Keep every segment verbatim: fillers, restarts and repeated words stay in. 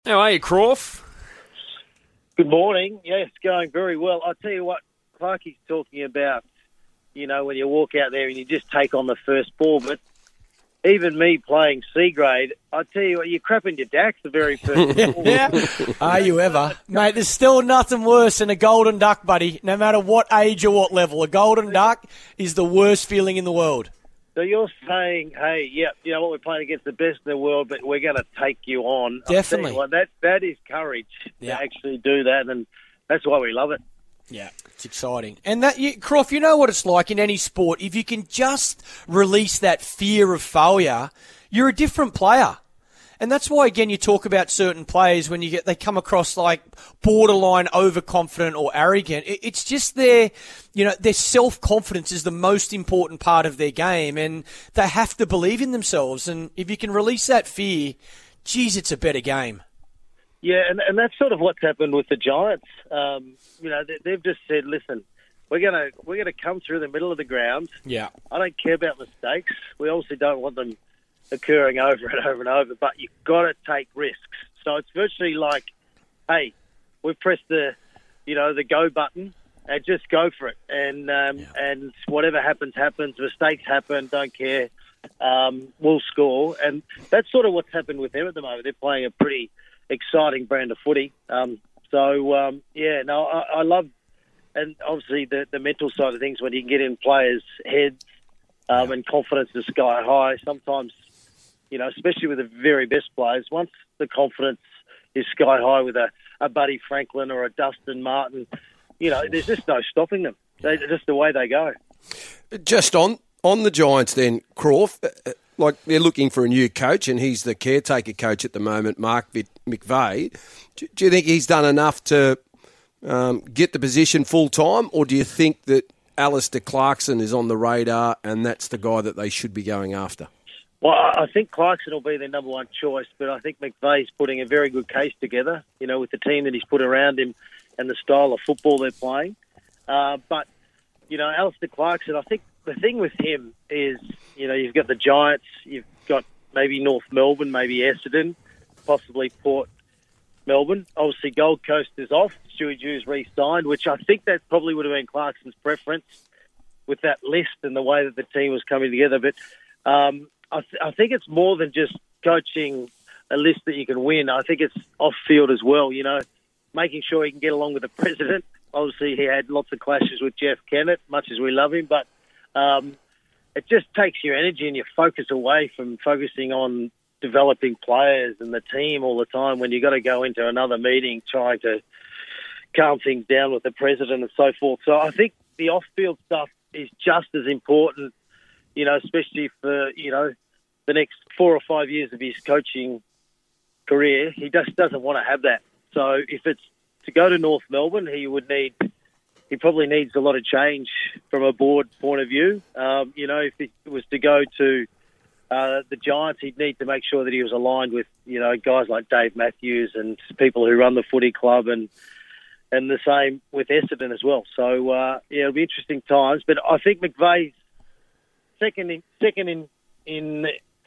How are you, Crawf? Good morning. Yes, going very well. I'll tell you what, Clarkie's talking about, you know, when you walk out there and you just take on the first ball. But even me playing C grade, I tell you what, you're crapping your dacks the very first ball. Yeah. Are you ever? Mate, there's still nothing worse than a golden duck, buddy, no matter what age or what level. A golden duck is the worst feeling in the world. So you're saying, hey, yeah, you know what, we're playing against the best in the world, but we're going to take you on. Definitely. Well, that that is courage Yeah. to actually do that, and that's why we love it. Yeah, it's exciting. And that, you, Croft, you know what it's like in any sport. If you can just release that fear of failure, you're a different player. And that's why, again, you talk about certain players when you get they come across like borderline overconfident or arrogant. It, it's just their, you know, their self-confidence is the most important part of their game, and they have to believe in themselves. And if you can release that fear, geez, it's a better game. Yeah, and, and that's sort of what's happened with the Giants. Um, you know, they, they've just said, listen, we're gonna we're gonna come through the middle of the ground. Yeah, I don't care about mistakes. We obviously don't want them occurring over and over and over, but you've got to take risks. So it's virtually like, hey, we've pressed the, you know, the go button and just go for it. And um, Yeah. and whatever happens, happens. Mistakes happen. Don't care. Um, we'll score. And that's sort of what's happened with them at the moment. They're playing a pretty exciting brand of footy. Um, so, um, yeah, no, I, I love, and obviously the, the mental side of things when you can get in players' heads um, Yeah. and confidence is sky high. Sometimes, you know, especially with the very best players, once the confidence is sky high with a, a Buddy Franklin or a Dustin Martin, you know, there's just no stopping them. They, just the way they go. Just on on the Giants then, Crawf, uh, like they're looking for a new coach and he's the caretaker coach at the moment, Mark Vic- McVeigh. Do, do you think he's done enough to um, get the position full-time, or do you think that Alistair Clarkson is on the radar and that's the guy that they should be going after? Well, I think Clarkson will be their number one choice, but I think McVeigh's putting a very good case together, you know, with the team that he's put around him and the style of football they're playing. Uh, but, you know, Alistair Clarkson, I think the thing with him is, you know, you've got the Giants, you've got maybe North Melbourne, maybe Essendon, possibly Port Melbourne. Obviously, Gold Coast is off. Stewie Dew's re-signed, which I think that probably would have been Clarkson's preference with that list and the way that the team was coming together. But um, I, th- I think it's more than just coaching a list that you can win. I think it's off-field as well, you know, making sure he can get along with the president. Obviously, he had lots of clashes with Jeff Kennett, much as we love him, but um, it just takes your energy and your focus away from focusing on developing players and the team all the time when you've got to go into another meeting trying to calm things down with the president and so forth. So I think the off-field stuff is just as important, you know, especially for, you know, the next four or five years of his coaching career. He just doesn't want to have that. So if it's to go to North Melbourne, he would need, he probably needs a lot of change from a board point of view. Um, you know, if it was to go to uh, the Giants, he'd need to make sure that he was aligned with, you know, guys like Dave Matthews and people who run the footy club, and and the same with Essendon as well. So, uh, yeah, it'll be interesting times. But I think McVeigh's second in, second in, in,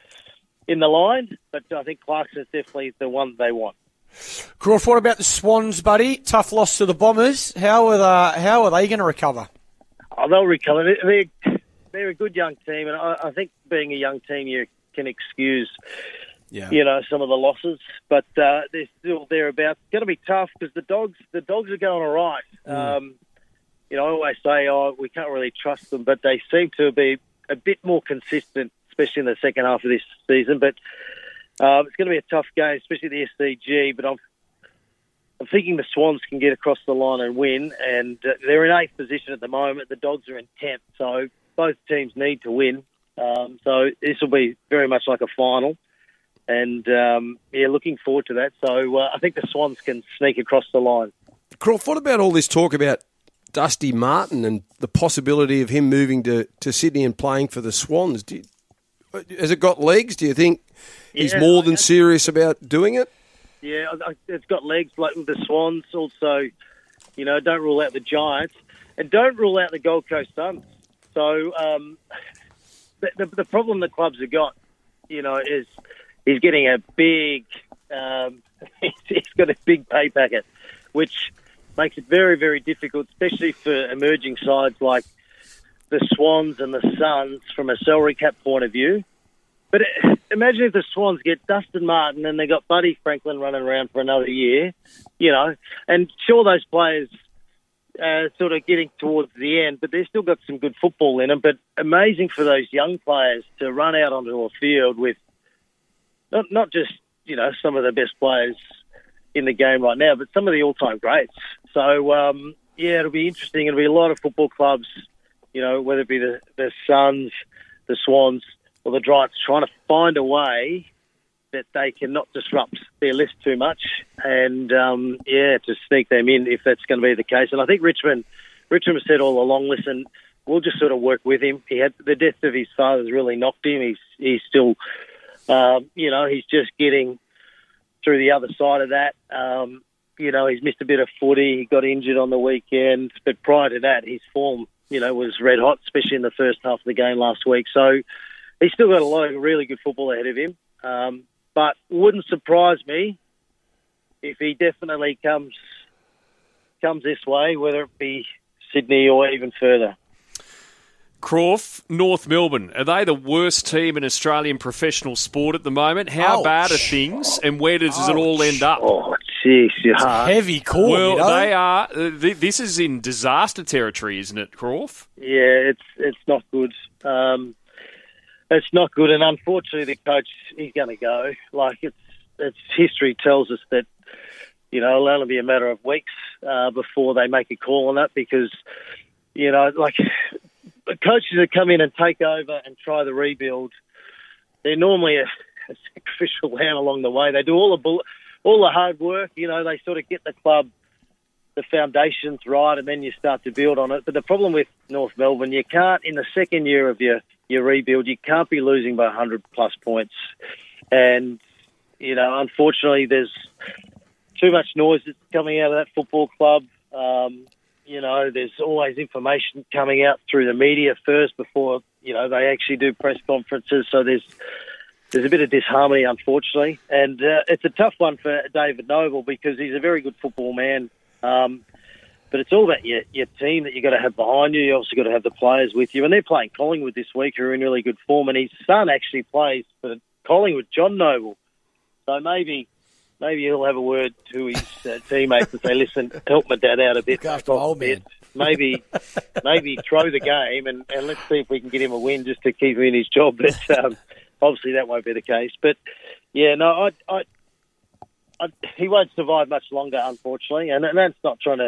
in the line, but I think Clarkson's definitely the one they want. Croft, what about the Swans, buddy? Tough loss to the Bombers. How are the, how are they going to recover? Oh, they'll recover. They're, they're a good young team, and I, I think being a young team, you can excuse, Yeah. you know, some of the losses, but uh, they're still thereabouts. It's going to be tough because the dogs, the dogs are going all right. Mm. Um, you know, I always say, oh, we can't really trust them, but they seem to be a bit more consistent, especially in the second half of this season. But uh, it's going to be a tough game, especially the S C G. But I'm, I'm thinking the Swans can get across the line and win, and uh, they're in eighth position at the moment. The Dogs are in tenth, so both teams need to win. Um, so this will be very much like a final. And, um, yeah, looking forward to that. So uh, I think the Swans can sneak across the line. Croft, what about all this talk about Dusty Martin and the possibility of him moving to, to Sydney and playing for the Swans? Do you, has it got legs? Do you think he's yeah, more than I, serious about doing it? Yeah, I, it's got legs, like with the Swans. Also, you know, don't rule out the Giants. And don't rule out the Gold Coast Suns. So um, the, the, the problem the clubs have got, you know, is... He's getting a big, um, he's got a big pay packet, which makes it very, very difficult, especially for emerging sides like the Swans and the Suns from a salary cap point of view. But imagine if the Swans get Dustin Martin and they got Buddy Franklin running around for another year, you know, and sure, those players are sort of getting towards the end, but they've still got some good football in them. But amazing for those young players to run out onto a field with not not just, you know, some of the best players in the game right now, but some of the all-time greats. So, um, yeah, it'll be interesting. It'll be a lot of football clubs, you know, whether it be the, the Suns, the Swans, or the Giants, trying to find a way that they can not disrupt their list too much and, um, yeah, to sneak them in if that's going to be the case. And I think Richmond, Richmond said all along, listen, we'll just sort of work with him. He had the death of his father's really knocked him. He's he's still, um, you know, he's just getting through the other side of that. Um, you know, he's missed a bit of footy. He got injured on the weekend. But prior to that, his form, you know, was red hot, especially in the first half of the game last week. So he's still got a lot of really good football ahead of him. Um, but wouldn't surprise me if he definitely comes comes this way, whether it be Sydney or even further. Croft, North Melbourne, are they the worst team in Australian professional sport at the moment? How Ouch. bad are things, and where does Ouch. it all end up? Oh, jeez, you're hard. Heavy call, Well, you know? they are. Uh, th- this is in disaster territory, isn't it, Croft? Yeah, it's it's not good. Um, it's not good, and unfortunately, the coach, he's going to go. Like it's it's history tells us that, you know, it'll only be a matter of weeks uh, before they make a call on that, because, you know, like the coaches that come in and take over and try the rebuild, they're normally a, a sacrificial lamb along the way. They do all the bull- all the hard work. You know, they sort of get the club, the foundations right, and then you start to build on it. But the problem with North Melbourne, you can't, in the second year of your, your rebuild, you can't be losing by one hundred plus points. And, you know, unfortunately, there's too much noise that's coming out of that football club. Um, you know, there's always information coming out through the media first before, you know, they actually do press conferences. So there's there's a bit of disharmony, unfortunately. And uh, it's a tough one for David Noble because he's a very good football man. Um, but it's all about your, your team that you've got to have behind you. You also got to have the players with you. And they're playing Collingwood this week, who are in really good form. And his son actually plays for Collingwood, John Noble. So maybe... Maybe he'll have a word to his uh, teammates and say, listen, help my dad out a bit. Look after my old man. Maybe maybe throw the game and, and let's see if we can get him a win just to keep him in his job. But um, obviously that won't be the case. But, yeah, no, I, I, I, he won't survive much longer, unfortunately. And, and that's not trying to,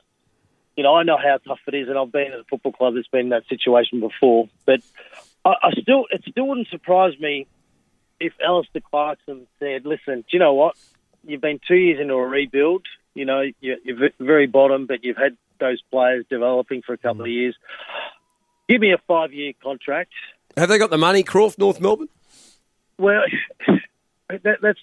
you know, I know how tough it is, and I've been at a football club that's been in that situation before. But I, I still, it still wouldn't surprise me if Alistair Clarkson said, listen, do you know what? You've been two years into a rebuild. You know, you're, you're very bottom, but you've had those players developing for a couple of years. Give me a five-year contract. Have they got the money, Croft, North Melbourne? Well, that, that's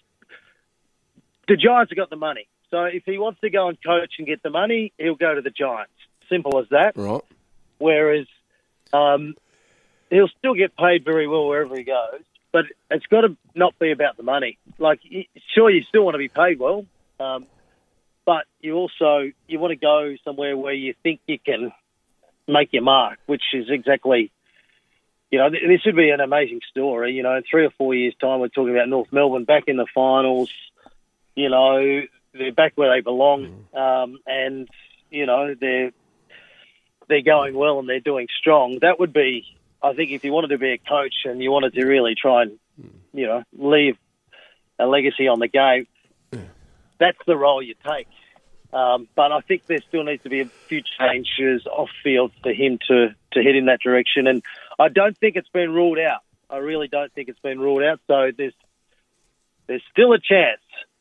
the Giants have got the money. So if he wants to go and coach and get the money, he'll go to the Giants. Simple as that. Right. Whereas um, he'll still get paid very well wherever he goes. But it's got to not be about the money. Like, sure, you still want to be paid well, um, but you also you want to go somewhere where you think you can make your mark, which is exactly, you know, this would be an amazing story. You know, in three or four years' time, we're talking about North Melbourne back in the finals. You know, they're back where they belong, um, and you know they're they're going well and they're doing strong. That would be. I think if you wanted to be a coach and you wanted to really try and, you know, leave a legacy on the game, that's the role you take. Um, but I think there still needs to be a few changes off field for him to, to head in that direction. And I don't think it's been ruled out. I really don't think it's been ruled out. So there's there's still a chance.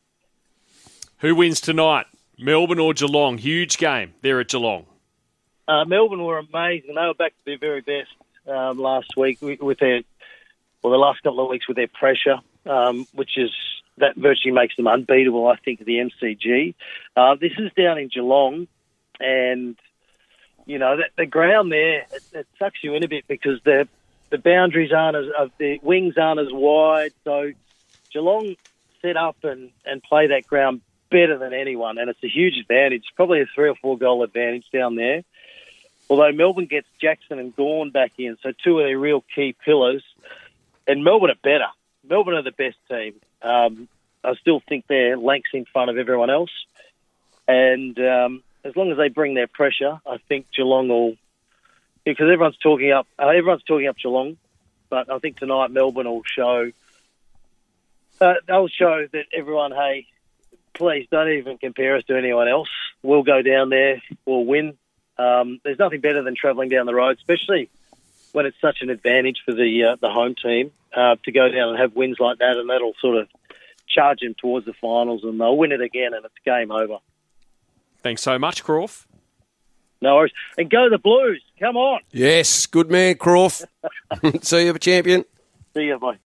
Who wins tonight? Melbourne or Geelong? Huge game. They're at Geelong. Uh, Melbourne were amazing. They were back to their very best. Um, last week with their, well, the last couple of weeks with their pressure, um, which is, that virtually makes them unbeatable, I think, at the M C G. Uh, this is down in Geelong, and, you know, the, the ground there, it, it sucks you in a bit because the the boundaries aren't as, uh, the wings aren't as wide, so Geelong set up and, and play that ground better than anyone, and it's a huge advantage, probably a three or four goal advantage down there. Although Melbourne gets Jackson and Gawn back in, so two of their real key pillars, and Melbourne are better. Melbourne are the best team. Um, I still think they're lengths in front of everyone else, and um, as long as they bring their pressure, I think Geelong will. Because everyone's talking up, uh, everyone's talking up Geelong, but I think tonight Melbourne will show. Uh, they'll show that everyone, hey, please don't even compare us to anyone else. We'll go down there, we'll win. Um, there's nothing better than travelling down the road, especially when it's such an advantage for the uh, the home team uh, to go down and have wins like that, and that'll sort of charge them towards the finals, and they'll win it again, and it's game over. Thanks so much, Croft. No worries. And go the Blues. Come on. Yes, good man, Croft. See you, champion. See you, bye.